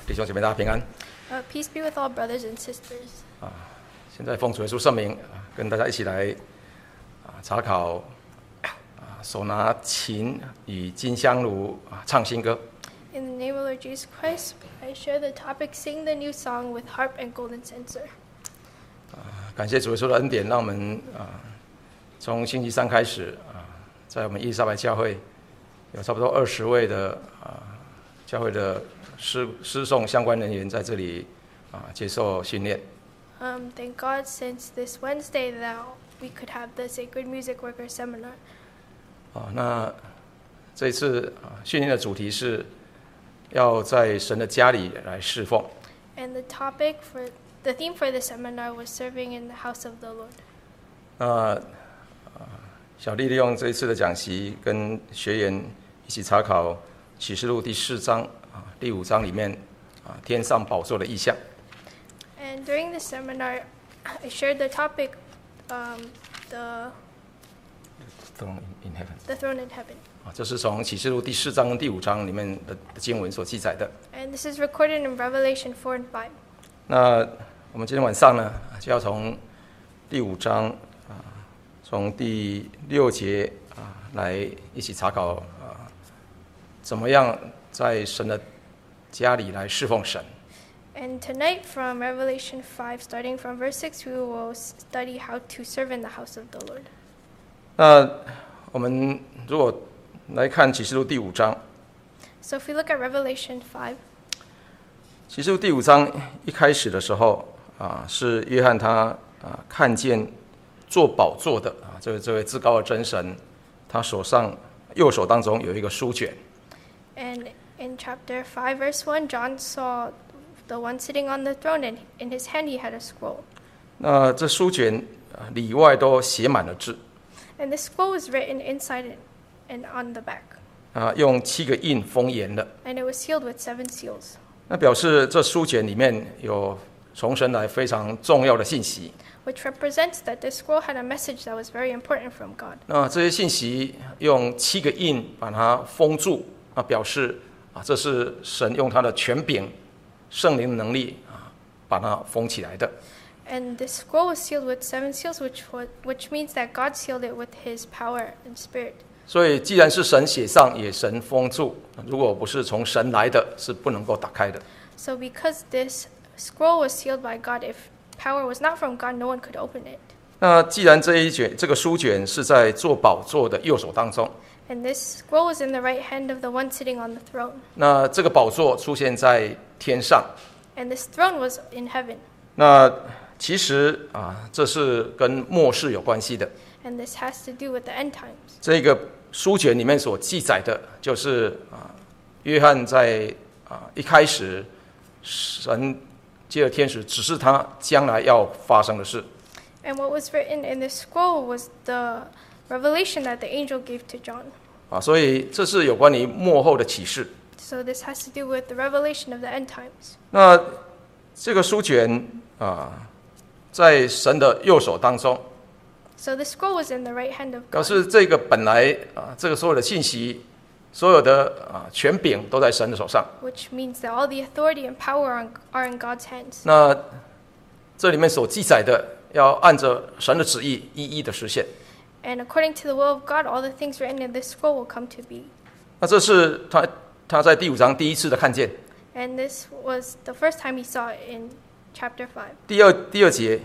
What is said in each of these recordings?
弟兄姐妹大家平安。 Peace be with all brothers and sisters. 现在奉主耶稣圣名，跟大家一起来查考手拿琴与金香炉唱新歌。 In the name of Lord Jesus Christ, I share the topic, sing the new song with harp and golden censer. 感谢主耶稣的恩典，让我们从星期三开始在我们伊丽莎白教会有差不多20位的教会的诗颂相关人员在这里接受训练。 Thank God since this Wednesday that we could have the Sacred Music Worker Seminar. 那这一次训练的主题是要在神的家里来侍奉。 And the theme for the seminar was serving in the house of the Lord. 那小弟利用这一次的讲习，跟学员一起查考启示录第4章第5章里面天上宝座的意象。 And during the seminar, I shared the topic, the Throne in heaven. The throne in heaven. 这是从启示录第4章跟第5章里面的经文所记载的。 And this is recorded in Revelation 4 and 5. 那我们今天晚上呢，就要从第5章从第6节来一起查考怎么样在神的家里来侍奉神。 And tonight from Revelation 5, starting from verse 6, we will study how to serve in the house of the Lord. 那我们如果来看启示录第5章， So if we look at Revelation 5, 启示录第5章一开始的时候是约翰他看见坐宝座的这位至高的真神，他右手当中有一个书卷。 and in chapter 5, verse 1, John saw the one sitting on the throne, and in his hand he had a scroll. 那这书卷里外都写满了字。 And the scroll was written inside it and on the back. 用7个印封严的。 And it was sealed with 7 seals. 那表示这书卷里面有从神来非常重要的信息。 Which represents that this scroll had a message that was very important from God. 那这些信息用7个印把它封住，表示这是神用他的权柄、圣灵的能力把它封起来的。 And the scroll was sealed with 7 seals, which means that God sealed it with His power and spirit. 所以既然是神写上，也神封住，如果不是从神来的，是不能够打开的。 So because this scroll was sealed by God, if power was not from God, no one could open it. 那既然这个书卷是在坐宝座的右手当中， And this scroll was in the right hand of the one sitting on the throne. 那这个宝座出现在天上。 And this throne was in heaven. 那其实这是跟末世有关系的。 And this has to do with the end times. 这个书卷里面所记载的，就是约翰在一开始，神借着天使指示他将来要发生的事。 And what was written in this scroll was the revelation that the angel gave to John. 所以这是有关于末后的启示。 So this has to do with the revelation of the end times. 那这个书卷在神的右手当中。 So the scroll was in the right hand of 表 God. 示这个本来这个所有的信息，所有的权柄都在神的手上。 Which means that all the authority and power are in God's hands. 那这里面所记载的，要按着神的旨意一一的实现。 And according to the will of God, all the things written in this scroll will come to be. 那这是他在第5章第一次的看见。 And this was the first time he saw it in chapter 5. 第二节，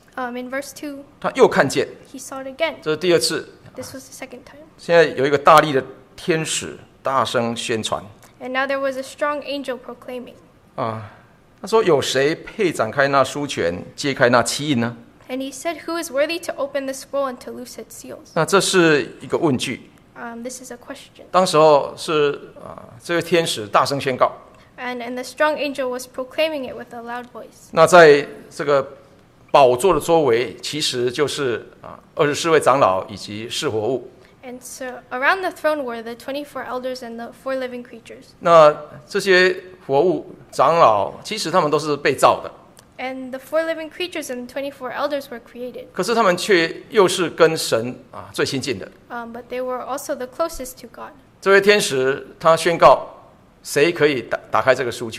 In verse 2, 他又看见， he saw it again. 这是第2次。 This was the second time. 现在有一个大力的天使大声宣传。 And now there was a strong angel proclaiming. 他说：“有谁配展开那书卷，揭开那7印呢？” And he said, "Who is worthy to open the scroll and to loose its seals?" 那这是一个问句。 This is a question. 当时候是这位天使大声宣告。 And the strong angel was proclaiming it with a loud voice. 那在这个宝座的周围，其实就是24位长老以及4活物。 And so around the throne were the 24 elders and the 4 living creatures. 那这些活物长老，其实他们都是被造的。 And the 4 living creatures and the 24 elders were created. 可是他们却又是跟神最亲近的。 But they were also the closest to God. 这位天使他宣告，谁可以打开这个书卷？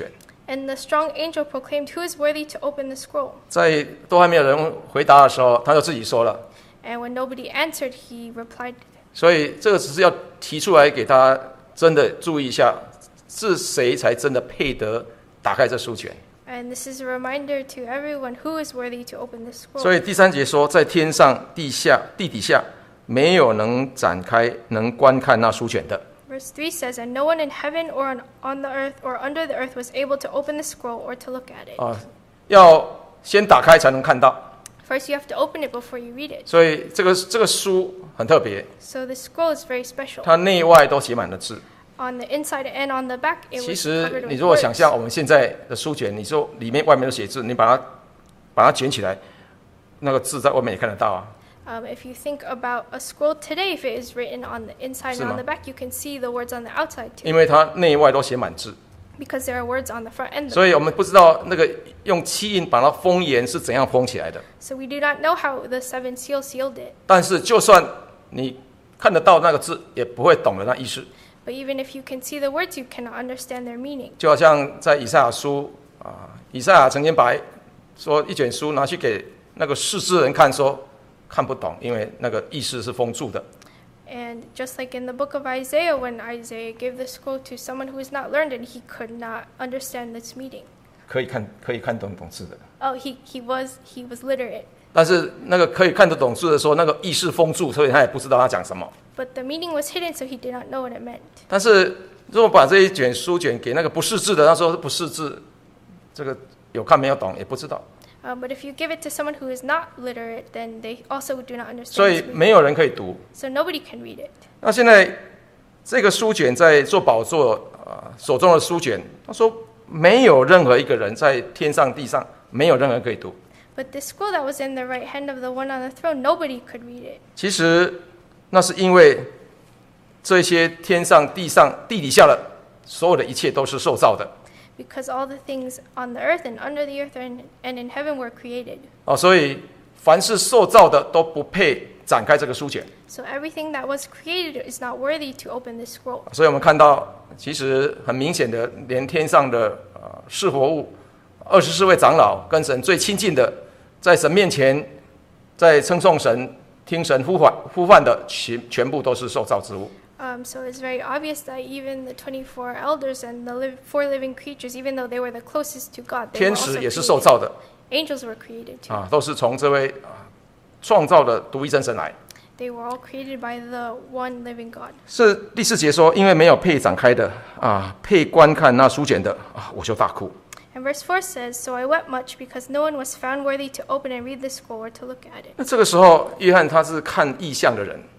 And the strong angel proclaimed, "Who is worthy to open the scroll?" 在都还没有人回答的时候，他就自己说了。 And when nobody answered, he replied. 所以这个只是要提出来给大家真的注意一下，是谁才真的配得打开这书卷。 And this is a reminder to everyone who is worthy to open the scroll. 所以第3节说，在天上、地下、地底下，没有能展开、能观看那书卷的。 Verse 3 says, "And no one in heaven or on the earth or under the earth was able to open the scroll or to look at it." 要先打开才能看到。 First, you have to open it before you read it. 所以这个书很特别， So the scroll is very special. 它内外都写满了字。 On the inside and on the back, it 其 was 实 covered 你 with 如果想 words. 象我们现在的书卷，你说里面外面都写字，你把它卷起来，那个字在外面也看得到啊。 If you think about a scroll today, if it is written on the inside 是 and 吗？ on the back, you can see the words on the outside too, 因为它内外都写满字， because there are words on the front and the 所以我们不知道那个用漆印把它封严是怎样封起来的。 So we do not know how the seven seals sealed it. 但是就算你看得到那个字，也不会懂得那意思。 But even if you can see the words, you cannot understand their meaning. 就好像在以赛亚书以赛亚曾经把说一卷书拿去给那个识字人看，说看不懂，因为那个意思是封住的。 And just like in the book of Isaiah, when Isaiah gave the scroll to someone who is not learned, and he could not understand its meaning. 可以看懂字的。 Oh, he was literate. 但是那个可以看得懂字的时候，那个意识封住，所以他也不知道他讲什么。 But the meaning was hidden, so he did not know what it meant. 但是如果把这一卷书卷给那个不识字的，他说不识字，这个有看没有懂也不知道。 But if you give it to someone who is not literate, then they also do not understand 所 its 以 meaning. 没有人可以读。 So nobody can read it. 那现在这个书卷在做宝座手中的书卷，他说没有任何一个人在天上地上，没有任何人可以读。 But the scroll that was in the right hand of the one on the throne, nobody could read it. 其实那是因为这些天上地上地底下的所有的一切都是受造的。 Because all the things on the earth and under the earth and in heaven were created. 所以凡是受造的都不配展开这个书卷。 So everything that was created is not worthy to open this scroll. 所以我们看到，其实很明显的，连天上的是活物，24位长老跟神最亲近的，在神面前，在称颂神、听神呼唤的，全部都是受造之物。 So it's very obvious that even the 24 elders and the 4 living creatures, even though they were the closest to God, they were 天 also 使也是受造的 Angels were created too. 都是从这位创造的独一真神来。 They were all created by the one living God. 是第4节说，因为没有配展开的配观看那书卷的我就大哭。 And verse 4 says, "So I wept much because no one was found worthy to open and read the scroll or to look at it." 那这个时候，约翰他是看异象的人。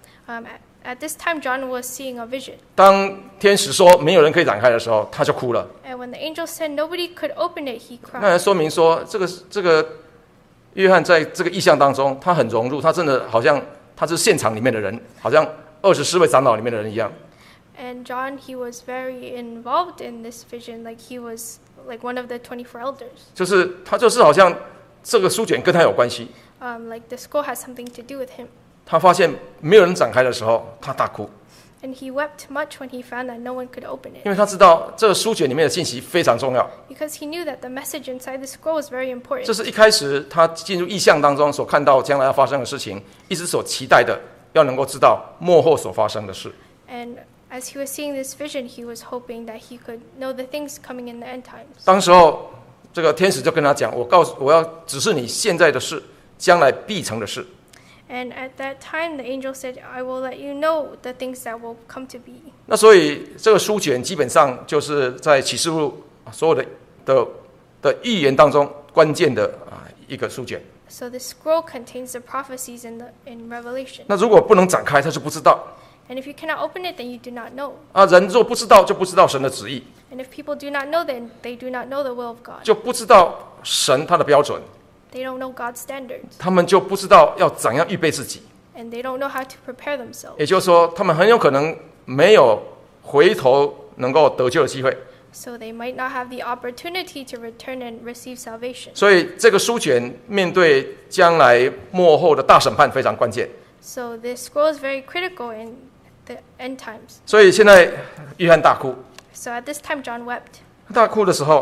At this time, John was seeing a vision. 当天使说没有人可以展开的时候，他就哭了。 And when the angel said nobody could open it, he 那 cried. 说明说，这个约翰在这个异象当中，他很融入，他真的好像他是现场里面的人，好像24位长老里面的人一样。 And John, he was very involved in this vision, like he was like one of the 24 elders. 就是他就是好像这个书卷跟他有关系。 Like the scroll has something to do with him. 他发现没有人展开的时候，他大哭， And he wept much when he found that no one could open 因 it. 为他知道这个书卷里面的信息非常重要。 Because he knew that the message inside the scroll was very 这 important. 是一开始他进入异象当中所看到将来要发生的事情，一直所期待的，要能够知道幕后所发生的事。 And as he was seeing this vision, he was hoping that he could know the things coming in the end times. 当时候，这个天使就跟他讲：“我要指示你现在的事，将来必成的事。” And at that time, the angel said, "I will let you know the things that will come to be." 那所以这个书卷基本上就是在启示录所有的预言当中关键的一个书卷。 So the scroll contains the prophecies in Revelation. 那如果不能展开，他就不知道。 And if you cannot open it, then you do not know. 人若不知道，就不知道神的旨意， And if people do not know, then they do not know the will of God. 就不知道神他的标准， They don't know God's standards. 他们就不知道要怎样预备自己。 And they don't know how to prepare themselves. 也就是说，他们很有可能没有回头能够得救的机会。 So they might not have the opportunity to return and receive salvation. 所以这个书卷面对将来末后的大审判非常关键。 So this scroll is very critical in the end times. 所以现在约翰大哭， So at this time, John wept. 大哭的时候，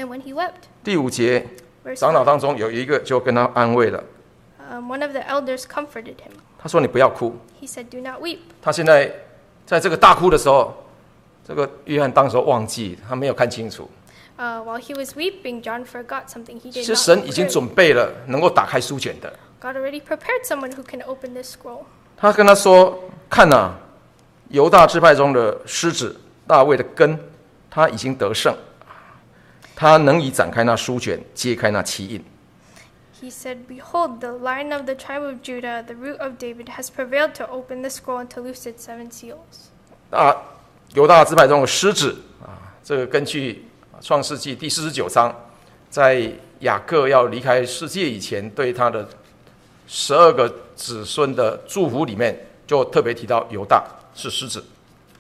And when he wept, 第5节， verse 长老 5, 当中有一个就跟他安慰了， one of the elders comforted him. 他说：“你不要哭。” He said, "Do not weep." 他现在在这个大哭的时候，这个约翰当时候忘记，他没有看清楚。 While he was weeping, John forgot something he 其 did 实 not 神已经 observe. 准备了能够打开书卷的。 God already prepared someone who can open this scroll. 他跟他说：“看哪，犹大支派中的狮子大卫的根，他已经得胜，他能以展开那书卷，揭开那七印。” He said, "Behold, the Lion of the tribe of Judah, the root of David, has prevailed to open the scroll and to loose its 7 seals." 犹大支派中的狮子这个根据创世纪第49章，在雅各要离开世界以前，对他的12个子孙的祝福里面，就特别提到犹大是狮子。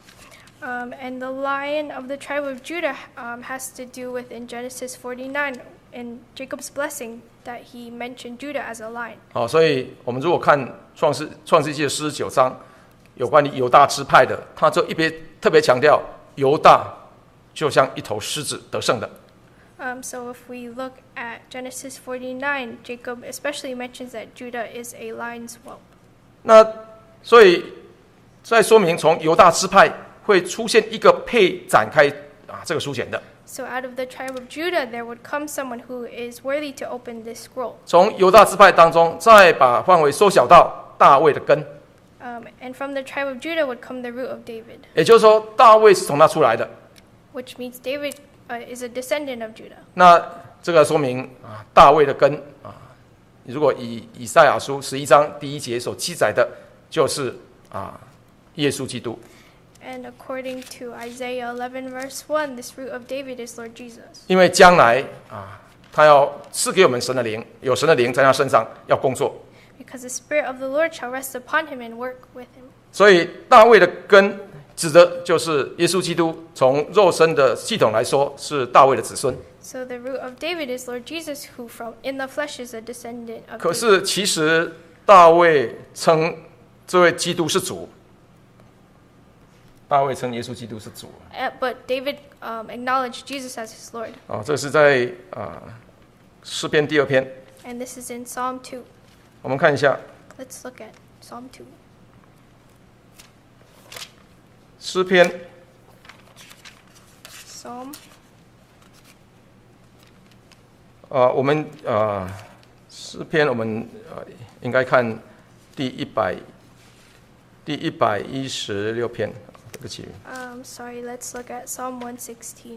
And the Lion of the tribe of Judah has to do with in Genesis 49 in Jacob's blessing that he mentioned Judah as a lion. 所以我们如果看创世纪的49章，有关于犹大支派的，他就特别强调犹大就像一头狮子得胜的。 So if we look at Genesis 49, Jacob especially mentions that Judah is a lion's whelp. 那所以在说明从犹大支派会出现一个配展开这个书卷的。 So out of the tribe of Judah, there would come someone who is worthy to open this scroll. 从犹大支派当中，再把范围缩小到大卫的根。 And from the tribe of Judah would come the root of David. 也就是说，大卫是从他出来的。 Which means David is a descendant of Judah. 那这个说明大卫的根如果以赛亚书11章第1节所记载的，就是耶稣基督。 And according to Isaiah 11 verse 1, this root of David is Lord Jesus. 因为将来他要赐给我们神的灵，有神的灵在他身上要工作。 Because the Spirit of the Lord shall rest upon him and work with him. 所以大卫的根指的就是耶稣基督，从肉身的系统来说是大卫的子孙。 So the root of David is Lord Jesus, who from in the flesh is a descendant of 可 David. 是其实大卫称这位基督是主，大卫称耶稣基督是主。 But David acknowledged Jesus as his Lord. 这是在诗篇第2篇， And this is in Psalm 2. 我们看一下 Let's look at Psalm 2. 诗篇 Psalm. 我们诗篇我们应该看第116篇，对不起。 Sorry, let's look at Psalm 116.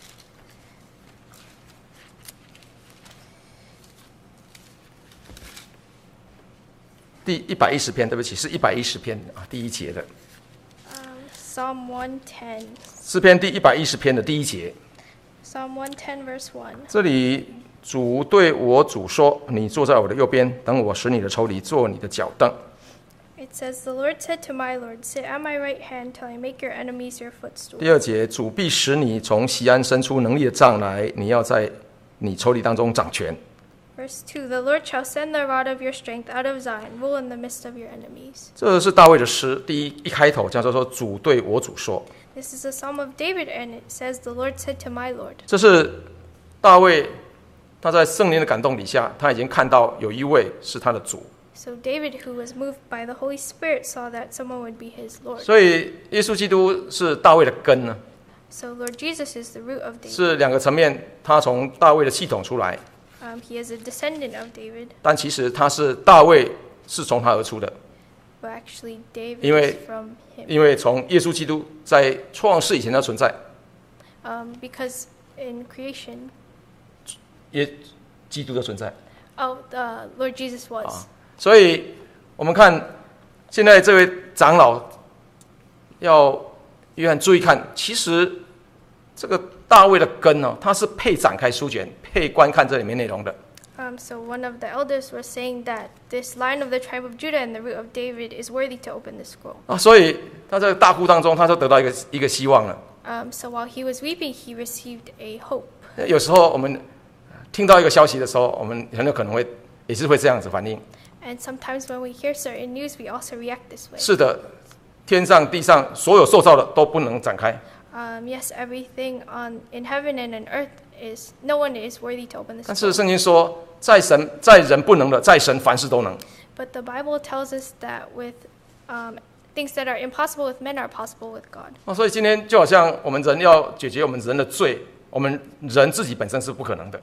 第110篇，对不起，是110篇第1节的。 Psalm 110. 诗篇第110篇的第1节。 Psalm 110 verse 1. 这里主对我主说：“你坐在我的右边，等我使你的仇敌做你的脚凳。” It says, "The Lord said to my Lord, Sit at my right hand till I make your enemies your footstool." 第2节，主必使你从锡安伸出能力的杖来，你要在你仇敌当中掌权。 Verse 2, "The Lord shall send the rod of your strength out of Zion, rule in the midst of your enemies." 这是大卫的诗，一开头叫做说：“主对我主说。” This is a psalm of David, and it says, "The Lord said to my Lord." 这是大卫他在圣灵的感动底下，他已经看到有一位是他的主。 So David, who was moved by the Holy Spirit, saw that someone would be his Lord. 所以耶稣基督是大卫的根呢， So Lord Jesus is the root of David. 是2个层面，他从大卫的系统出来， He is a descendant of David, 但其实他是大卫是从他而出的， but actually David 因为- is from him. 因为从耶稣基督在创世以前的存在， Because in creation, 基督的存在。 Lord Jesus was. 所以我们看现在这位长老要约翰注意看，其实这个大卫的根它是配展开书卷，配观看这里面内容的。 So one of the elders was saying that this line of the tribe of Judah and the root of David is worthy to open the scroll. 所以他在大哭当中，他就得到一个希望了。 So while he was weeping, he received a hope. 有时候我们听到一个消息的时候，我们很有可能也是会这样子反应。 And sometimes when we hear certain news, we also react this way. 是的，天上地上所有受造的都不能展开。 Yes, everything in heaven and in earth is no one is worthy to open the 但是 scroll. 圣经说，在人不能的，在神凡事都能。 But the Bible tells us that with things that are impossible with men are possible with God. 所以今天就好像我们人要解决我们人的罪，我们人自己本身是不可能的，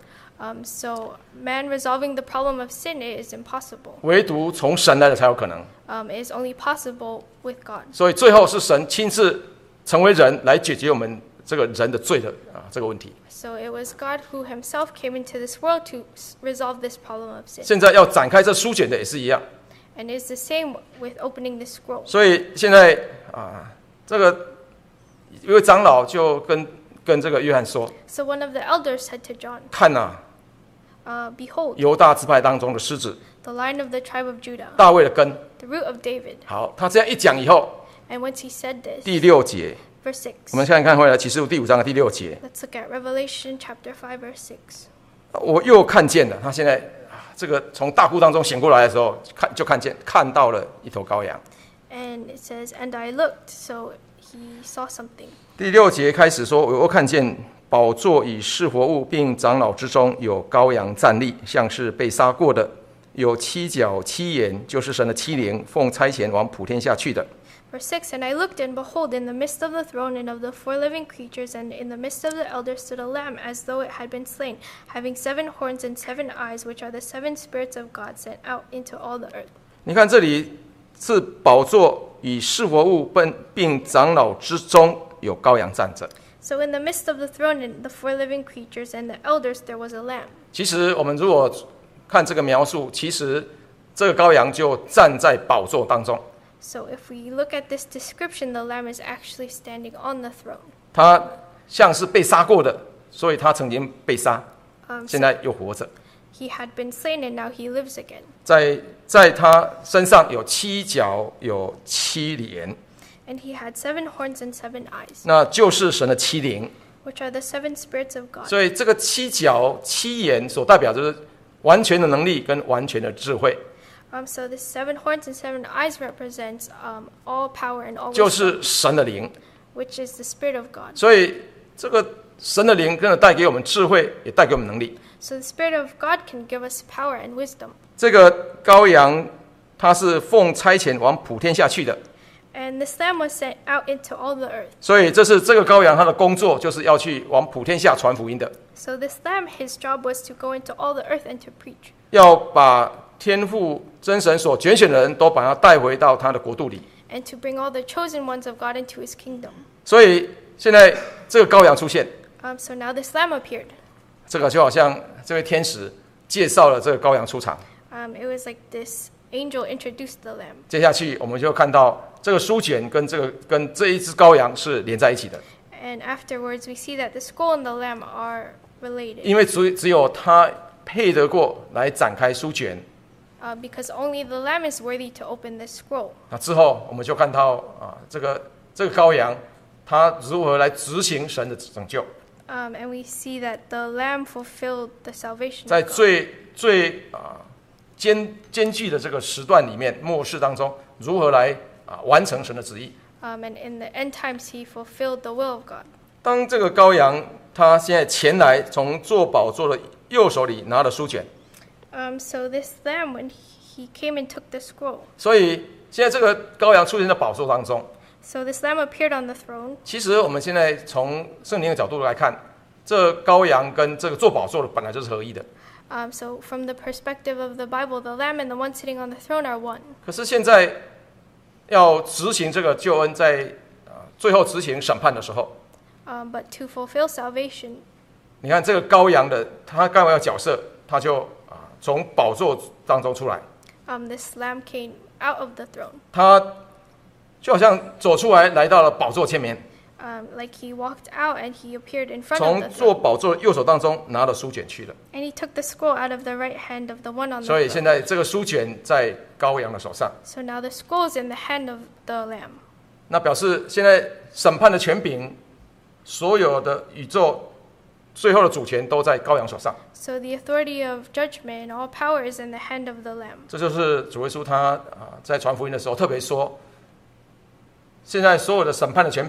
So man resolving the problem of sin is impossible. 唯独从神来的才有可能。 It is only possible with God. 所以最后是神亲自成为人来解决我们这个人的罪的这个问题。 So it was God who himself came into this world to resolve this problem of sin. 现在要展开这书卷的也是一样。 And it's the same with opening the scroll. 所以现在这个一位长老就跟这个约翰说 So one of the elders said to John,：“ 看呐、 Behold, 犹大支派当中的狮子， the Lion of the tribe of Judah, 大卫的根。 the root of David. ” 好，他这样一讲以后， And once he said this, 第6节， verse 6, 我们看看回来启示录第5章的第6节， let's look at Revelation chapter 5, verse 6. 我又看见了，他现在这个从大湖当中醒过来的时候，看到了一头羔羊。 And it says, And I looked, so he saw something. 第6节开始说，我又看见宝座与释活物，并长老之中有羔羊站立，像是被杀过的，有7角7眼，就是神的7灵，奉差遣往普天下去的。 Verse 6, And I looked, and behold, in the midst of the throne and of the 4 living creatures, and in the midst of the elders stood a lamb, as though it had been slain, having 7 horns and 7 eyes, which are the 7 spirits of God sent out into all the earth. 你看这里是宝座与释活物，并长老之中有羔羊站着。 So in the midst of the throne and the 4 living creatures and the elders, there was a lamb. 其实我们如果看这个描述，其实这个羔羊就站在宝座当中。 So if we look at this description, the lamb is actually standing on the throne. 他像是被杀过的，所以他曾经被杀，现在又活着。 He had been slain, and now he lives again. 在他身上有7角，有7连， And he had 7 horns and 7 eyes, 那就是神的7灵。 which are the 7 spirits of God. 所以这个7角7眼所代表就是完全的能力跟完全的智慧， So the 7 horns and 7 eyes represents all power and all 就 wisdom, 是神的灵。 which is the Spirit of God. 所以这个神的灵真的带给我们智慧，也带给我们能力。 So the Spirit of God can give us power and wisdom. 这个羔羊，它是奉差遣往普天下去的， And this lamb was sent out into all the earth. 所以这个羔羊，它的工作就是要去往普天下传福音的， So this lamb, his job was to go into all the earth and to preach. 要把天父真神所拣选的人都把他带回到他的国度里。 And to bring all the chosen ones of God into his kingdom. 所以现在这个羔羊出现， So now this lamb appeared. 这个就好像这位天使介绍了这个羔羊出场。 It was like this angel introduced the lamb. 接下去我们就看到这个书卷跟这一只羔羊是连在一起的， And afterwards, we see that the scroll and the lamb are related. 因为只有他配得过来展开书卷。 Because only the lamb is worthy to open this scroll. 那之后我们就看到这个羔羊，他如何来执行神的拯救， And we see that the lamb fulfilled the salvation 在 of God. 最艰巨的这个时段里面，末世当中如何来完成神的旨意。 And in the end times, he fulfilled the will of God. 当这个羔羊他现在前来，从坐宝座的右手里拿了书卷， So this lamb, when he came and took the scroll, 所以现在这个羔羊出现在宝座当中。 so this lamb appeared on the throne. 其实我们现在从圣灵的角度来看，这羔羊跟这个坐宝座的本来就是合一的。 So from the perspective of the Bible, the lamb and the one sitting on the throne are one. 可是现在要执行这个救恩，在最后执行审判的时候， But to fulfill salvation, 你看这个羔羊的他刚好要角色，他就从宝座当中出来， this lamb came out of the throne. 他就好像走出来，来到了宝座前面， Like he walked out and he appeared in front 从 of the 坐 throne. 宝座的右手当中拿了书卷去了。 And he took the scroll out of the right hand of the one on 所以 the 现 throne. 在这个书卷在羔羊的手上， So now the scroll is in the hand of the lamb. 那表示现在审判的权柄，所有的宇宙最后的主权都在羔羊手上。 So the authority of judgment and all power is in the hand of the lamb. 这就是主耶稣他在传福音的时候特别说，现在所有的审判的权柄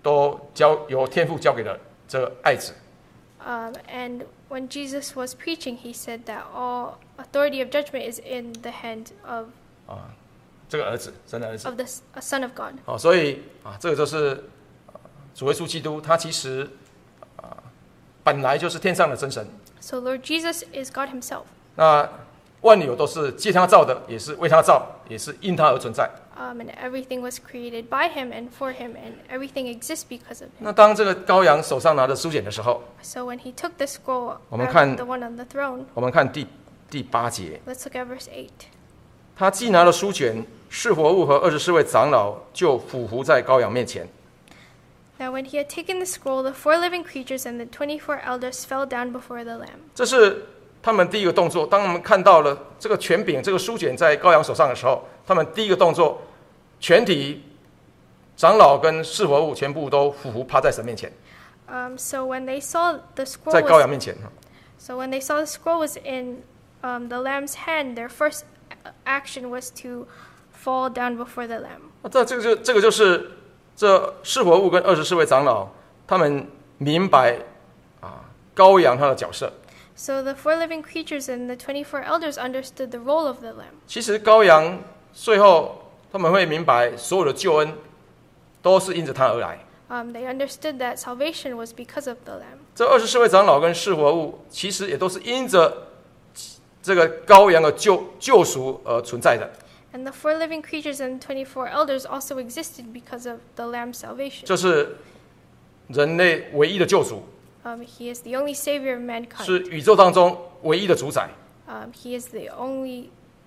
都由天父交给了这个爱子。 And when Jesus was preaching, he said that all authority of judgment is in the hand of 这个儿子，神的儿子。 the Son of God. 所以这个就是主耶稣基督，他其实本来就是天上的真神。 So Lord Jesus is God himself. 那万有都是借他造的，也是为他造，也是因他而存在。 And everything was created by him and for him, and everything exists because of him. 那当这个羔羊手上拿着书卷的时候， So when he took the scroll, 我们看 the one on the throne, 我们看第8节， let's look at verse 8. 他既拿了书卷，四活物和24位长老就俯伏在羔羊面前。 Now when he had taken the scroll, the 4 living creatures and the 24 elders fell down before the Lamb. 这是他们第一个动作。当我们看到了这个权柄、这个书卷在羔羊手上的时候，他们第一个动作，全体长老跟四活物全部都俯伏趴在神面前， So when they saw the 在 scroll 羔羊 was, 面前。 so when they saw the scroll was in the Lamb's hand, their first action was to fall down before the Lamb. 这个就是这四活物跟24位长老，他们明白羔羊他的角色。 So the 4 living creatures and the 24 elders understood the role of the Lamb. 其实羔羊最后他们会明白，所有的救恩都是因着他而来。 They understood that salvation was because of the Lamb. 这24位长老跟四活物，其实也都是因着这个羔羊的救赎而存在的。 And the 4 living creatures and 24 elders also existed because of the Lamb's salvation. 这是人类唯一的救主， He is the only savior of mankind. 是宇宙当中唯一的主宰。 He is the only.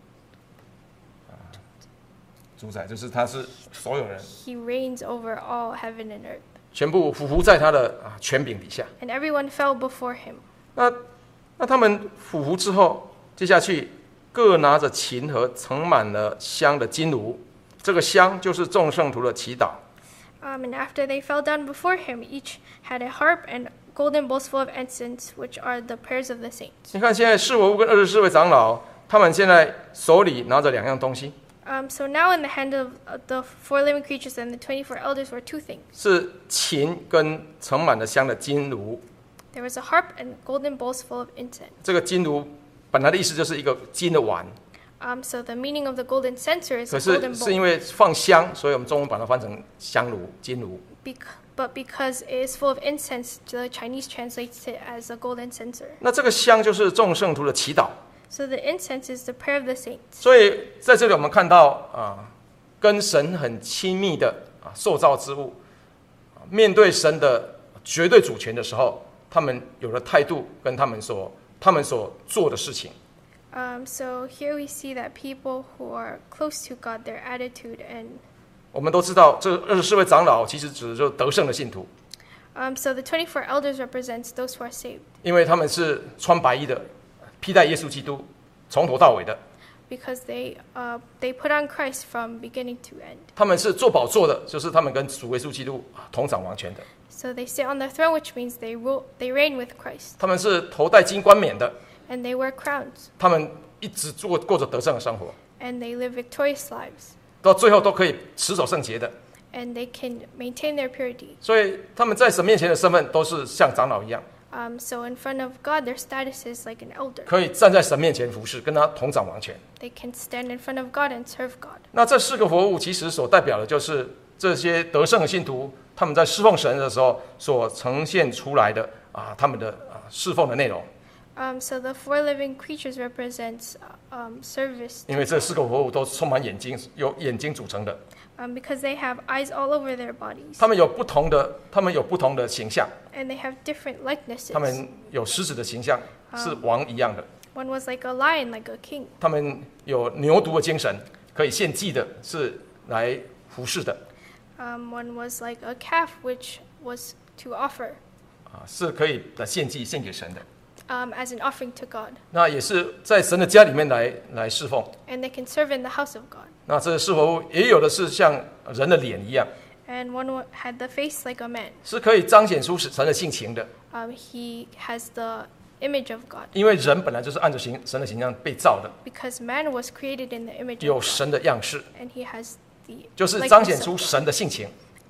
主宰就是他是所有人 He reigns over all heaven and earth. 全部俯伏在他的权柄底下。 And everyone fell before him. 那他们俯伏之后，接下去各拿着琴和盛满了香的金炉，这个香就是众圣徒的祈祷。 And after they fell down before him, each had a harp and golden bowls full of incense, which are the prayers of the saints. 你看，现在四活物跟24位长老，他们现在手里拿着2样东西， So now in the hand of the 4 living creatures and the 24 elders were 2 things. 是琴跟盛满了香的金炉。 There was a harp and golden bowls full of incense. 这个金炉本来的意思就是一个金的碗， So the meaning of the golden censer is 可 a 是 golden 是因 bowl. 为放香，所以我们中文把它翻成香炉、金炉。 But because it is full of incense, the Chinese translates it as a golden censer. 那这个香就是众圣徒的祈祷。 So the incense is the prayer of the saints. 所以在这里我们看到跟神很亲密的受造之物，面对神的绝对主权的时候，他们有了态度跟他们所做的事情。 So here we see that people who are close to God, their attitude and 我们都知道，这24位长老其实指的就是得胜的信徒， so the 24 elders represents those who are saved 因为他们是穿白衣的，披戴耶稣基督，从头到尾的。 because they put on Christ from beginning to end. 他们是坐宝座的，就是他们跟主耶稣基督同掌王权的。 So they sit on the throne, which means they reign with Christ, 他们是头戴金冠冕的， and they wear crowns, 他们一直过着得胜的生活， and they live victorious lives, 到最后都可以持守圣洁的。 and they can maintain their purity. 所以他们在神面前的身份都是像长老一样， So in front of God, their status is like an elder. 可以站在神面前服侍，跟他同掌王权。 They can stand in front of God and serve God. 那这4个活物其实所代表的就是这些得胜的信徒，他们在侍奉神的时候所呈现出来的他们的侍奉的内容。 So the 4 living creatures represents service, 因为这4个活物都充满眼睛，由眼睛组成的， because they have eyes all over their bodies, 他们有不同的形象， and they have different likenesses. 他们有狮子的形象，是王一样的。 One was like a lion, like a king. 他们有牛犊的精神，可以献祭的，是来服侍的， One was like a calf, which was to offer 是可以献祭献给神的。 as an offering to God. 那也是在神的家里面来侍奉。 And they can serve in the house of God. 那这4活物也有的是像人的脸一样， And one had the face like a man. 是可以彰显出神的性情的。 He has the image of God, 因为人本来就是按照神的形象被造的， because man was created in the image 有 of God, 神的样式， and he has the 就是 likeness 彰显 of 出 God. 神的性情。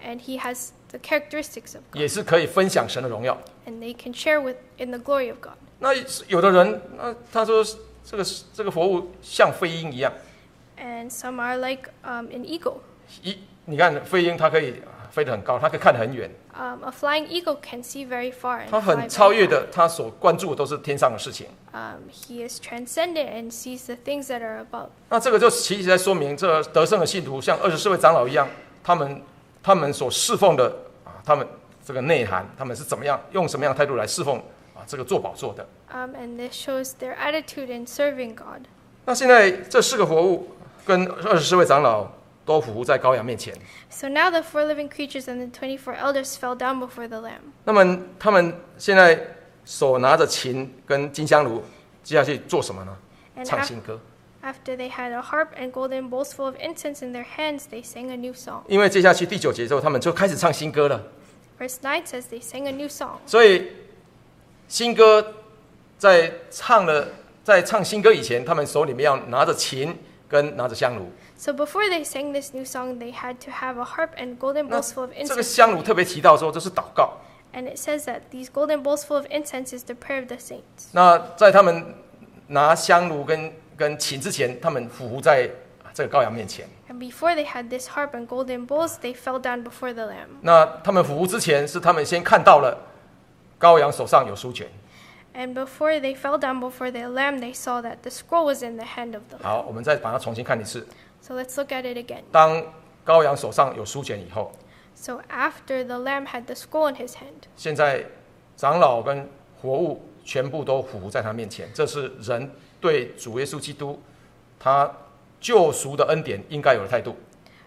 and he has the characteristics of God, 也是可以分享神的荣耀。 and they can share in the glory of God. 那有的人，他说这个活物像飞鹰一样， And some are like an eagle. 你看飞鹰，它可以飞得很高，它可以看得很远， A flying eagle can see very far and 它 fly 很 very 超越 high. 的，它所关注的都是天上的事情。 He is transcendent and sees the things that are above. 那这个就其实在说明，这得胜的信徒像24位长老一样，他们所侍奉的他们这个内涵，他们是怎么样用什么样的态度来侍奉这个做宝座的。 And this shows their attitude in serving God. 那现在这4个活物跟24位长老都匍在羔羊面前。 So now the 4 living creatures and the 24 elders fell down before the Lamb. 那么他们现在手拿着琴跟金香炉，接下去做什么呢？ And 唱新歌。 after they had a harp and golden bowls full of incense in their hands, they sang a new song. 因为接下去第9节之后，他们就开始唱新歌了。 Verse 9 says they sang a new song. 所以新歌在唱新歌以前，他们手里面要拿着琴跟拿着香炉。 So before they sang this new song, they had to have a harp and golden 那 bowls full of 这个 incense. 香炉特别提到说，这是祷告。 And it says that these golden bowls full of incense is the prayer of the saints. 那在他们拿香炉跟琴之前，他们匍在这个羔羊面前。 And before they had this harp and golden bowls, they fell down before the Lamb. 那他们匍之前，是他们先看到了羔羊手上有书卷。 And before they fell down before the Lamb, they saw that the scroll was in the hand of the Lamb. 好，我们再把它重新看一次。 So let's look at it again. 当羔羊手上有书卷以后， So after the Lamb had the scroll in his hand, 现在长老跟活物全部都匍在他面前。这是人对主耶稣基督他救赎的恩典应该有的态度。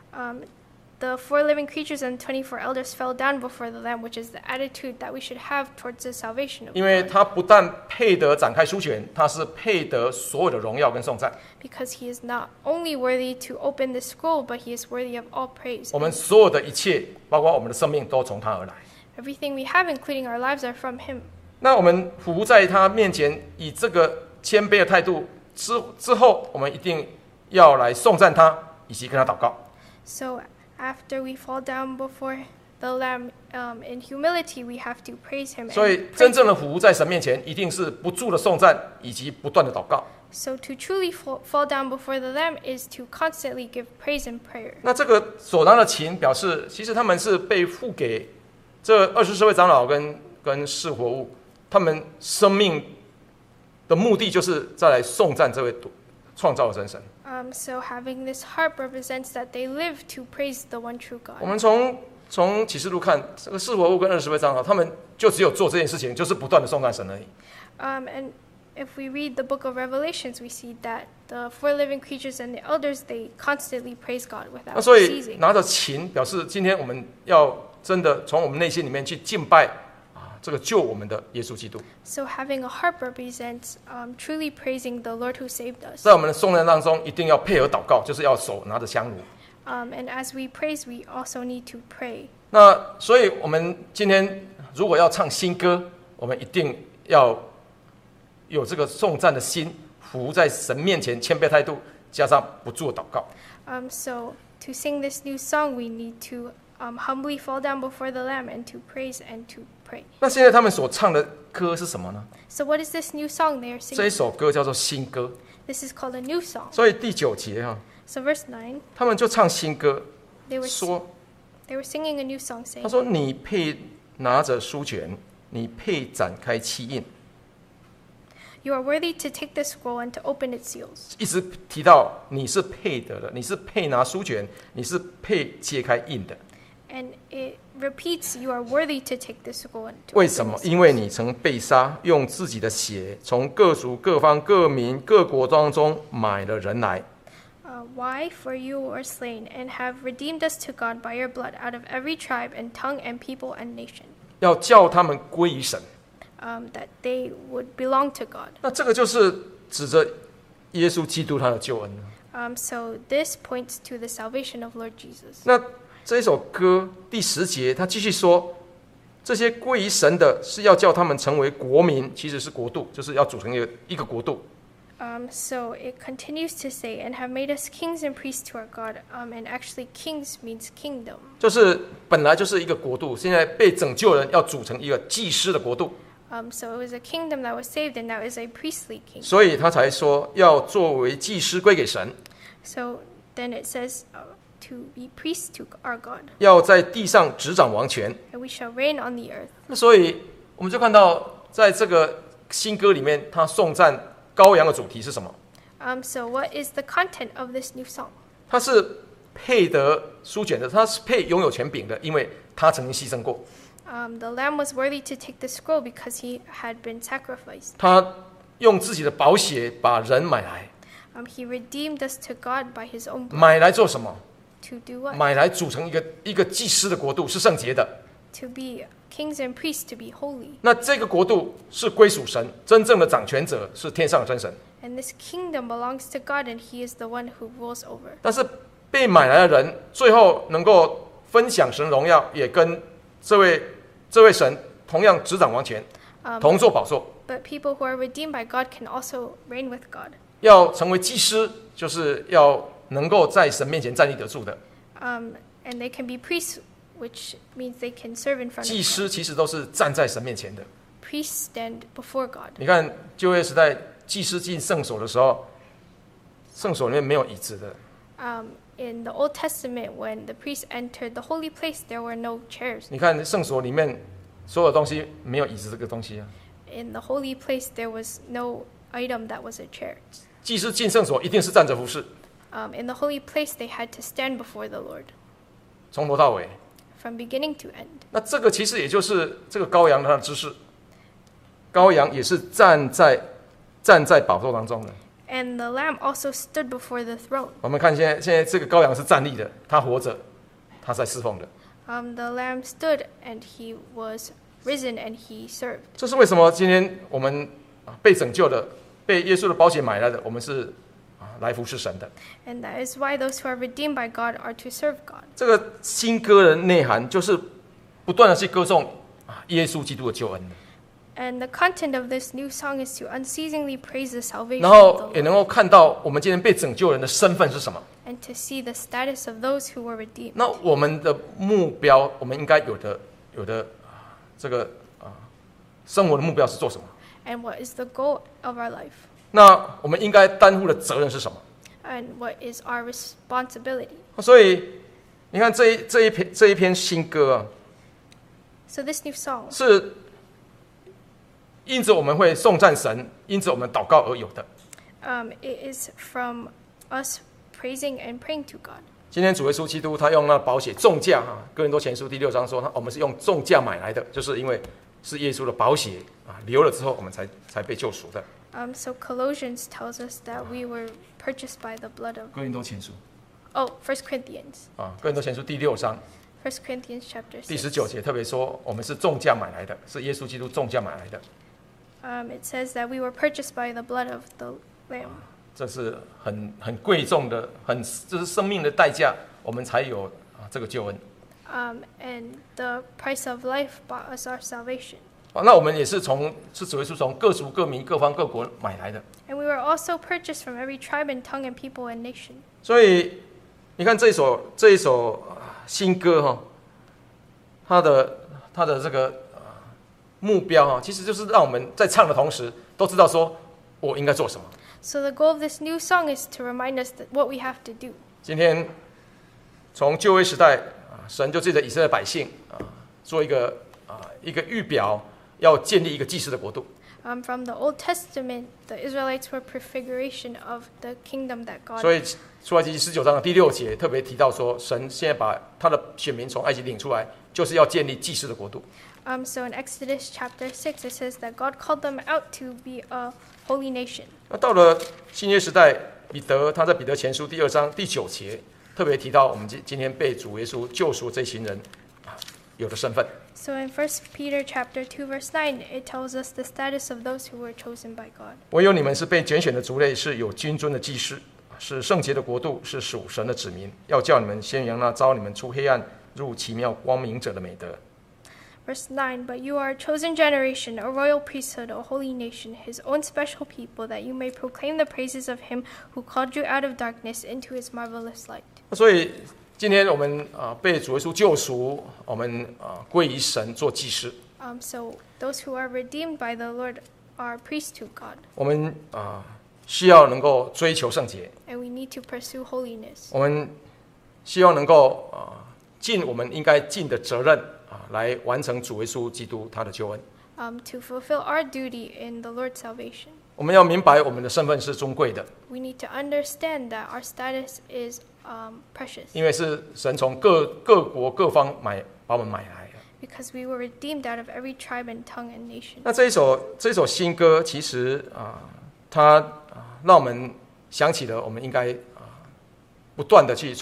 the 4 living creatures and 24 elders fell down before the Lamb, which is the attitude that we should have towards the salvation of 因为 God. 他不但配得展开书卷，他是配得所有的荣耀跟颂赞。 Because he is not only worthy to open the scroll, but he is worthy of all praise. 我们所有的一切，包括我们的生命，都从他而来。 Everything we have, including our lives, are from him. 那我们匍在他面前，以这个谦卑的态度之后，我们一定要来颂赞他，以及跟他祷告。 So after we fall down before the Lamb in humility, we have to praise him. 所 And 以，真正的匍在神面前，一定是不住的颂赞，以及不断的祷告。 so to truly fall down before the Lamb is to constantly give praise and prayer. 那这个手拿的琴，表示其实他们是被付给这24位长老跟四活物，他们生命的目的就是再来颂赞这位创造的真神。 So having this harp represents that they live to praise the one true 我 God. 们从启示录看，这个四活物跟20位长老，他们就只有做这件事情，就是不断的颂赞神而已。 And if we read the book of Revelations, we see that the 4 living creatures and the elders, they constantly praise God 那 without 所以 ceasing. 拿着琴，表示今天我们要真的从我们内心里面去敬拜这个救我们的耶稣基督。 So having a harp represents truly praising the Lord who saved us. 在我们的颂赞当中，一定要配合祷告，就是要手拿着香炉。 And as we praise, we also need to pray. 那所以，我们今天如果要唱新歌，我们一定要有这个颂赞的心，匍在神面前谦卑态度，加上不住的祷告。 So to sing this new song, we need to humbly fall down before the Lamb and to praise and to pray. 那现在他们所唱的歌是什么呢？ So what is this new song they are 这一 singing? 首歌叫做新歌。 This is called a new song. 所以第9节 So verse 9, 他们就唱新歌， they were 说 singing a new song, 他 saying, 说你配拿着书卷，你配展开七印， "You are worthy to take the scroll and to open its seals." 一直提到你是配得的，你是配拿书卷，你是配揭开印的。 And it repeats, "You are worthy to take the scroll and to 为 open 什么？ its 因为你曾被杀，用自己的血从各族、各方、各民、各国当中买了人来。 Why? For you were slain and have redeemed us to God by your blood out of every tribe and tongue and people and nation, 要叫他们归于神。 that they would belong to God." 那这个就是指着耶稣基督他的救恩。 So this points to the salvation of Lord Jesus. 那这一首歌第10节，他继续说，这些归于神的，是要叫他们成为国民，其实是国度，就是要组成一个国度。 So it continues to say, and have made us kings and priests to our God. And actually, kings means kingdom. 就是本来就是一个国度，现在被拯救人要组成一个祭司的国度， So it was a kingdom that was saved, and now is a priestly kingdom. 所以他才说要作为祭司归给神， So then it says to be priests to our God, 要在地上执掌王权。 and we shall reign on the earth. 那所以我们就看到，在这个新歌里面，他颂赞羔羊的主题是什么？ So what is the content of this new song? 他是配得书卷的，他是配拥有权柄的，因为他曾经牺牲过， The lamb was worthy to take the scroll because he had been sacrificed. 他用自己的宝血把人买来， He redeemed us to God by his own blood. 买来做什么？ To do what? 买来组成一个祭司的国度，是圣洁的。 To be kings and priests, to be holy. 那这个国度是归属神，真正的掌权者是天上的真神。 And this kingdom belongs to God, and he is the one who rules over. 但是被买来的人，最后能够分享神荣耀，也跟这位神同样执掌王权，同坐宝座。 But people who are redeemed by God can also reign with God. 要成为祭司，就是要能够在神面前站立得住的。 And they can be priests, which means they can serve in front 祭 of God. 司其实都是站在神面前的。 Priests stand before God. 你看旧约时代，祭司进圣所的时候，圣所里面没有椅子的， In the Old Testament, when the priests entered the holy place, there were no chairs. 你看圣所里面所有东西没有椅子这个东西啊。 In the holy place, there was no item that was a chair. 祭司进圣所一定是站着服侍， In the holy place, they had to stand before the Lord 从头到尾。 from beginning to end. 那这个其实也就是这个羔羊它的姿势，羔羊也是站在宝座当中的。 And the lamb also stood before the throne. 我们看现在这个羔羊是站立的，他活着，他在侍奉的。 The lamb stood, and he was risen, and he served. 这是为什么今天我们被拯救的，被耶稣的宝血买来的，我们是来服侍神的。 And that is why those who are redeemed by God are to serve God. 这个新歌的内涵就是不断的去歌颂耶稣基督的救恩的， And the content of this new song is to unceasingly praise the salvation 然 of 后 the 也 Lord, 能够看到我们今天被拯救人的身份是什么。 and to see the status of those who were redeemed. 那我们的目标，我们应该有的这个生活的目标是做什么？ And what is the goal of our life? 那我们应该担负的责任是什么？ And what is our responsibility? 所以你看这一篇新歌啊， So this new song 是因着我们会颂赞神，因着我们祷告而有的。 it is from us praising and praying to God. 今天主耶稣基督他用那宝血重价哥林多前书第6章说，我们是用重价买来的，就是因为是耶稣的宝血流了之后，我们才被救赎的。 So Colossians tells us that we were purchased by the blood of 哥林多前书 1 Corinthians. 哥林多前书第6章 1 Corinthians chapter 第 6. 19节特别说，我们是重价买来的，是耶稣基督重价买来的。 It says that we were purchased by the blood of the Lamb. 这是很贵重的，这是生命的代价，我们才有这个救恩。 And the price of life bought us our salvation. 那我们也是主耶稣从各族各民各方各国买来的。 And we were also purchased from every tribe and tongue and people and nation. 所以你看这一首新歌它的这个目标其实就是让我们在唱的同时都知道说我应该做什么。 So the goal of this new song is to remind us that what we have to do. 今天从旧约时代神就借着以色列百姓做一个预表，要建立一个祭司的国度。 From the Old Testament, the Israelites were prefiguration of the kingdom that God. 所以出埃及记19章的第6节特别提到说，神现在把他的选民从埃及领出来，就是要建立祭司的国度。 So in Exodus chapter 6, it says that God called them out to be a holy nation. 那到了新约时代，彼得他在彼得前书第2章第9节特别提到我们今天被主耶稣救赎这群人有的身份。 So in 1 Peter chapter 2 verse 9, it tells us the status of those who were chosen by God. 唯有你们是被拣选的族类，是有君尊的祭司，是圣洁的国度，是属神的子民，要叫你们宣扬那召你们出黑暗入奇妙光明者的美德。 Verse 9, But you are a chosen generation, a royal priesthood, a holy nation, his own special people, that you may proclaim the praises of him who called you out of darkness into his marvelous light. 所以今天我们被主耶稣救赎，我们归于神做祭司。 So those who are redeemed by the Lord are priests to God. 我们需要能够追求圣洁， And we need to pursue holiness. 我们希望能够尽我们应该尽的责任来完成主耶稣基督他的救恩。 To fulfill our duty in the Lord's salvation. 我们要明白我们的身份是尊贵的， We need to understand that our status is precious. 因为是神从各国各方把我们买来的。 Because we were redeemed out of every tribe and tongue and nation. 那这一首新歌，其实它让我们想起了我们应该不断的去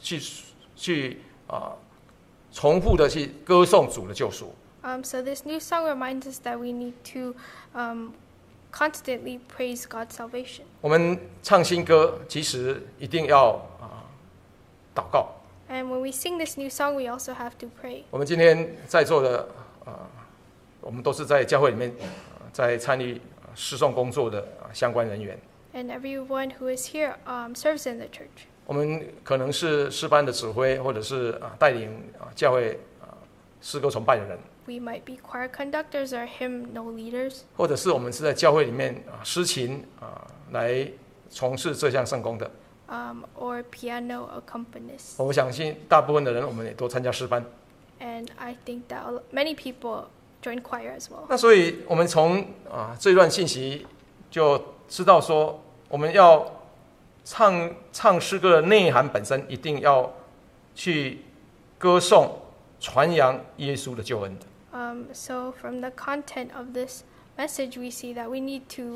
重复的去歌颂主的救赎。 So this new song reminds us that we need to constantly praise God's salvation. 我们唱新歌，其实一定要祷告。 And when we sing this new song, we also have to pray. 我们今天在座的我们都是在教会里面在参与侍奉工作的相关人员。 And everyone who is here serves in the church. 我们可能是诗班的指挥，或者是带领教会诗歌崇拜的人， We might be choir conductors or hymnal leaders. 或者是我们是在教会里面诗琴来从事这项圣工的。 Or piano accompanists. 我相信大部分的人，我们也都参加诗班。 And I think that many people join choir as well. 那所以，我们从这段信息就知道说，我们要唱诗歌的内涵本身，一定要去歌颂、传扬耶稣的救恩的。 So from the content of this message, we see that we need to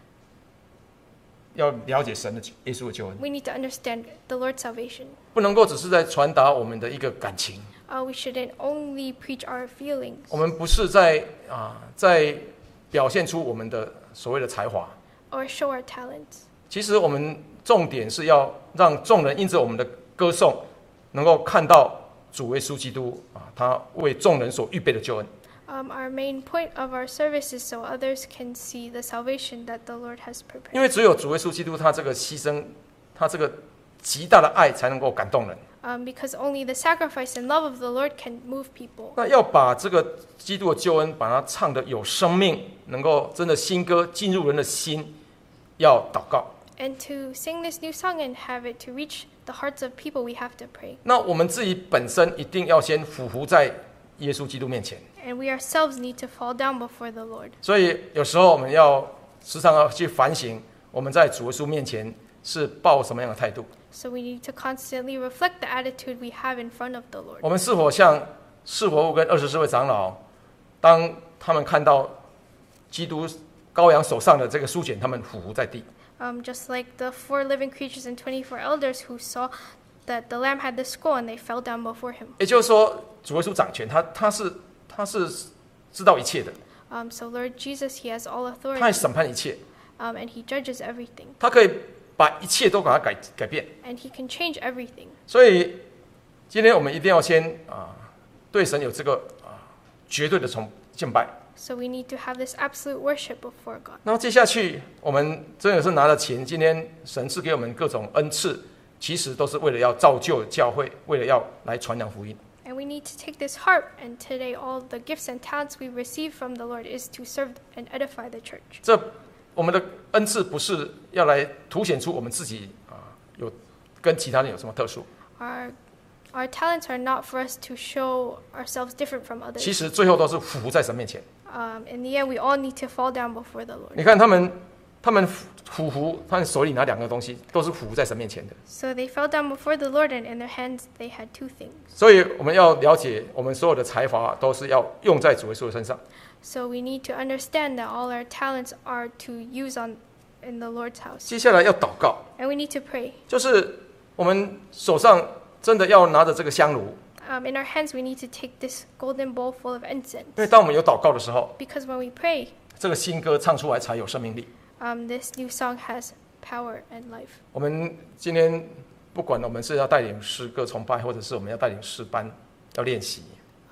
要了解神的耶稣的救恩， we need to understand the Lord's salvation. 不能够只是在传达我们的一个感情。 We shouldn't only preach our feelings 我们不是在表现出我们的所谓的才华， or show our talents. 其实我们重点是要让众人因着我们的歌颂，能够看到主耶稣基督他为众人所预备的救恩。 Our main point of our service is so others can see the salvation that the Lord has 因为 prepared. 只有主耶稣基督他这个牺牲，他这个极大的爱才能够感动人。 Because only the sacrifice and love of the Lord can move people. 那要把这个基督的救恩，把它唱得有生命，能够真的新歌进入人的心，要祷告。 And to sing this new song and have it to reach the hearts of people, we have to pray. 那我们自己本身一定要先俯伏在耶稣基督面前。 And we ourselves need to fall down before the Lord. 所以有时候我们要时常要去反省，我们在主耶稣面前是抱什么样的态度？ So we need to constantly reflect the attitude we have in front of the Lord. 我们是否像四活物跟24位长老，当他们看到基督羔羊手上的这个书卷，他们俯伏在地。 Just like the 4 living creatures and 24 elders who saw that the Lamb had the scroll and they fell down before him. 也就是说，主耶稣掌权，他是知道一切的， So Lord Jesus, He has all 他会 authority, 审判一切， and He judges everything, 他可以把一切都把它改变。 and He can change everything. 所以今天我们一定要先对神有这个绝对的敬拜。 So we need to have this absolute worship before God. 然后接下去，我们真的是拿了钱，今天神赐给我们各种恩赐，其实都是为了要造就教会，为了要来传扬福音。 And we need to take this heart, and today all the gifts and talents we receive from the Lord is to serve and edify the church. 这我们的恩赐不是要来凸显出我们自己有跟其他人有什么特殊， Our talents are not for us to show ourselves different from 其 others. 实最后都是俯伏在神面前。 In the end, we all need to fall down before the Lord. 你看他们俯伏，他们手里拿2个东西，都是俯伏在神面前的。 So they fell down before the Lord, and in their hands they had 2 things. 所以我们要了解，我们所有的才华都是要用在主耶稣的身上。 So we need to understand that all our talents are to use in the Lord's house. 接下来要祷告， And we need to pray. 就是我们手上真的要拿着这个香炉， In our hands, we need to take this golden bowl full of 因 incense. 为当我们有祷告的时候， Because when we pray, 这个新歌唱出来才有生命力。 this new song has power and life. 我们今天不管我们是要带领诗歌崇拜，或者是我们要带领诗班要练习，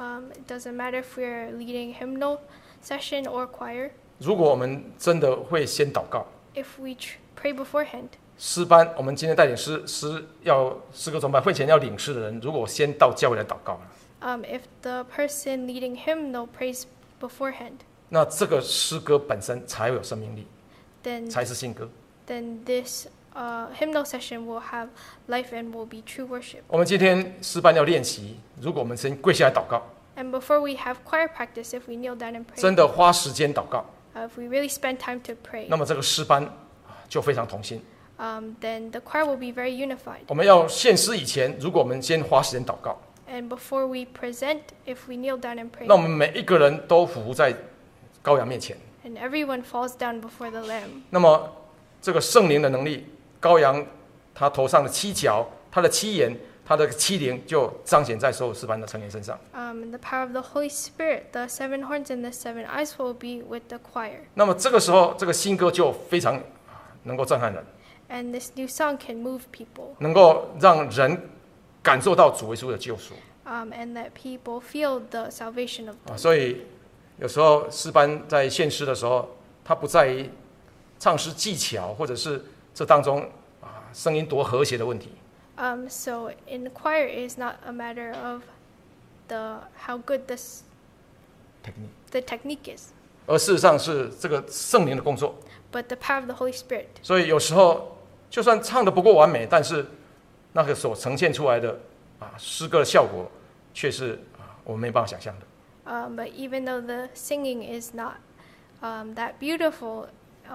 It doesn't matter if we're leading hymnal session or choir. 如果我们真的会先祷告， If we pray beforehand, 诗班，我们今天带领诗歌崇拜会前要领诗的人，如果先到教会来祷告了， if the person leading hymnal prays beforehand, 那这个诗歌本身才会有生命力， then 才是新歌。 this hymnal session will have life and will be true worship. 我们今天诗班要练习，如果我们先跪下来祷告， And before we have choir practice, if we kneel down and 真 pray, 的花时间祷告， if we really spend time to pray, 那么这个诗班就非常同心。 then the choir will be very unified. 我们要献诗以前，如果我们先花时间祷告， And before we present, if we kneel down and pray, 那我们每一个人都伏在羔羊面前， and everyone falls down before the Lamb, 那么这个圣灵的能力，羔羊他头上的七角，他的七眼，他的七灵，就彰显在所有诗班的成员身上。 and the power of the Holy Spirit, the 7 horns and the 7 eyes will be with the choir. 那么这个时候，这个新歌就非常能够震撼人， And this new song can move people, 能够让人感受到主耶稣的救赎。 and that people feel the salvation of God. 所以有时候诗班在献诗的时候，它不在于唱诗技巧，或者是这当中声音多和谐的问题， So in the choir, it is not a matter of how good the technique is, 而事实上是这个圣灵的工作。 but the power of the Holy Spirit. 所以有时候就算唱的不够完美，但是那个所呈现出来的诗歌的效果，却是我们没办法想象的。 But even though the singing is not that beautiful,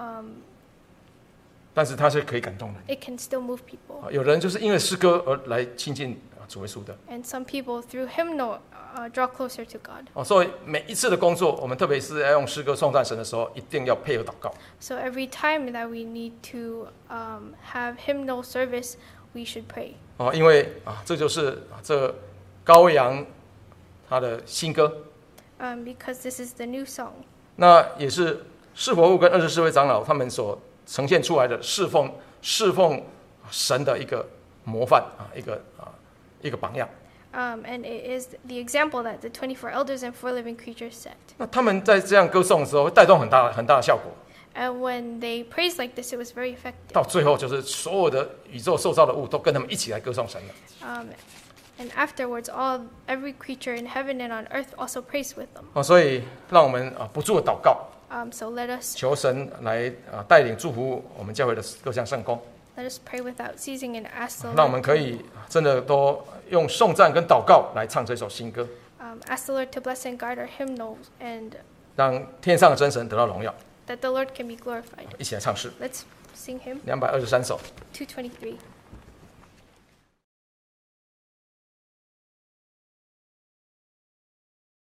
但是它是可以感动的。 it can still move people. 有人就是因为诗歌而来亲近主耶稣的。 And some people, through hymnal, draw closer to God. 所以每一次的工作，我们特别是要用诗歌颂赞神的时候，一定要配合祷告。 So every time that we need to have hymnal service, we should pray. 因为这就是这羔羊他的新歌， Because this is the new song. 那也是释佛务跟24位长老他们所呈现出来的侍奉神的一个模范一个榜样。 And it is the example that the 24 elders and 4 living creatures set. 那他们在这样歌颂的时候，会带动很大的效果。 And when they praised like this, it was very effective. 到最后，就是所有的宇宙受造的物都跟他们一起来歌颂神了。 And afterwards, every creature in heaven and on earth also praised with them. 所以让我们不住的祷告， So let us 求神来带领祝福我们教会的各项圣工， pray without ceasing and ask the 让我们 Lord. 可以真的都用颂赞跟祷告来唱这首新歌， Ask the Lord to bless and guard our hymnals, and 让天上的真神得到荣耀。 that the Lord can be glorified. 一起来唱诗， Let's sing hymn 223首。 223.